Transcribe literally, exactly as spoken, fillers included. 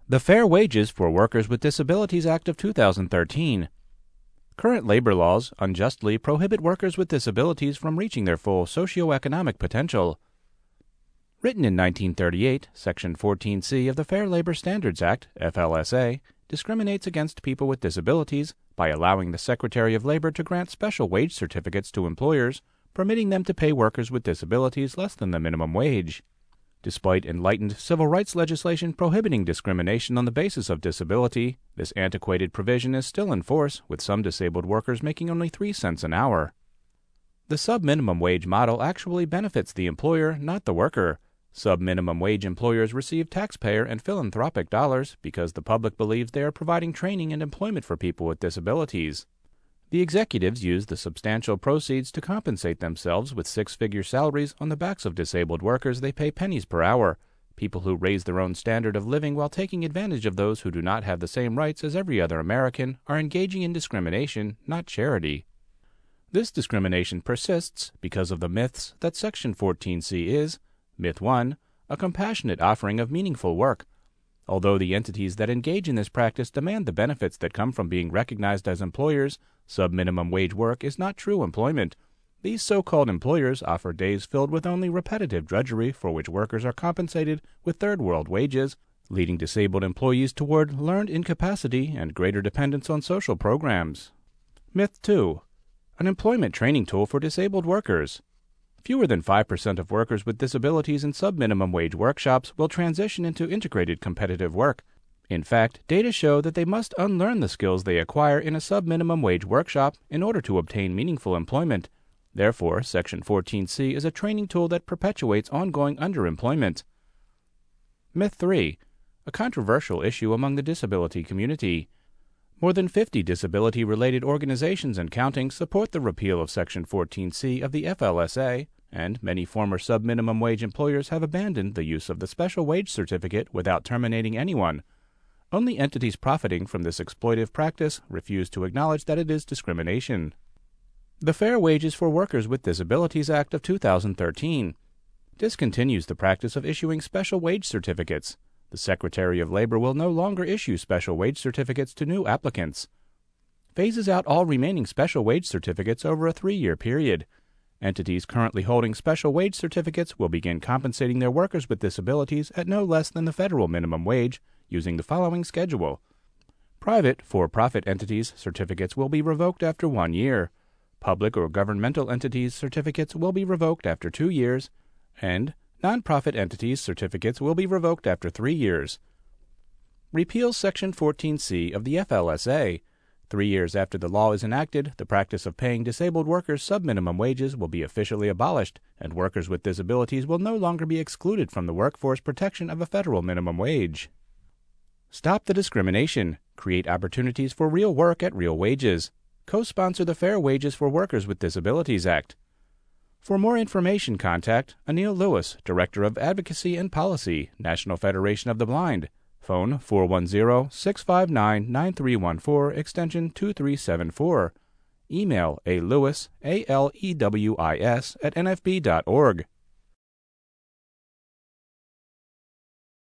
The Fair Wages for Workers with Disabilities Act of two thousand thirteen. Current labor laws unjustly prohibit workers with disabilities from reaching their full socioeconomic potential. Written in nineteen thirty-eight, Section fourteen C of the Fair Labor Standards Act, F L S A, discriminates against people with disabilities by allowing the Secretary of Labor to grant special wage certificates to employers, permitting them to pay workers with disabilities less than the minimum wage. Despite enlightened civil rights legislation prohibiting discrimination on the basis of disability, this antiquated provision is still in force, with some disabled workers making only three cents an hour. The sub-minimum wage model actually benefits the employer, not the worker. Sub-minimum wage employers receive taxpayer and philanthropic dollars because the public believes they are providing training and employment for people with disabilities. The executives use the substantial proceeds to compensate themselves with six-figure salaries on the backs of disabled workers they pay pennies per hour, people who raise their own standard of living while taking advantage of those who do not have the same rights as every other American, are engaging in discrimination, not charity. This discrimination persists because of the myths that Section fourteen C is, Myth one, a compassionate offering of meaningful work. Although the entities that engage in this practice demand the benefits that come from being recognized as employers, sub-minimum wage work is not true employment. These so-called employers offer days filled with only repetitive drudgery for which workers are compensated with third-world wages, leading disabled employees toward learned incapacity and greater dependence on social programs. Myth two, an employment training tool for disabled workers. Fewer than five percent of workers with disabilities in sub-minimum wage workshops will transition into integrated competitive work. In fact, data show that they must unlearn the skills they acquire in a sub-minimum wage workshop in order to obtain meaningful employment. Therefore, Section fourteen C is a training tool that perpetuates ongoing underemployment. Myth three, a controversial issue among the disability community. More than fifty disability-related organizations and counting support the repeal of Section fourteen C of the F L S A, and many former sub-minimum wage employers have abandoned the use of the special wage certificate without terminating anyone. Only entities profiting from this exploitive practice refuse to acknowledge that it is discrimination. The Fair Wages for Workers with Disabilities Act of two thousand thirteen discontinues the practice of issuing special wage certificates. The Secretary of Labor will no longer issue special wage certificates to new applicants. Phases out all remaining special wage certificates over a three-year period. Entities currently holding special wage certificates will begin compensating their workers with disabilities at no less than the federal minimum wage, using the following schedule. Private, for-profit entities' certificates will be revoked after one year. Public or governmental entities' certificates will be revoked after two years. And nonprofit entities' certificates will be revoked after three years. Repeals Section fourteen C of the F L S A. Three years after the law is enacted, the practice of paying disabled workers sub-minimum wages will be officially abolished, and workers with disabilities will no longer be excluded from the workforce protection of a federal minimum wage. Stop the discrimination. Create opportunities for real work at real wages. Co-sponsor the Fair Wages for Workers with Disabilities Act. For more information, contact Anil Lewis, Director of Advocacy and Policy, National Federation of the Blind. Phone four one zero, six five nine, nine three one four, extension two three seven four. Email alewis, A L E W I S, at N F B dot org.